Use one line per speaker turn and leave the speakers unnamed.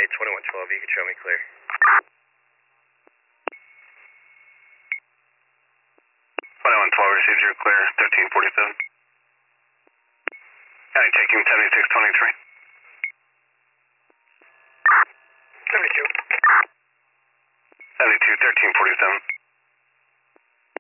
County 2112, you can show me clear.
2112 received, you're clear, 1347. County taking 7623.
72.
72, 1347.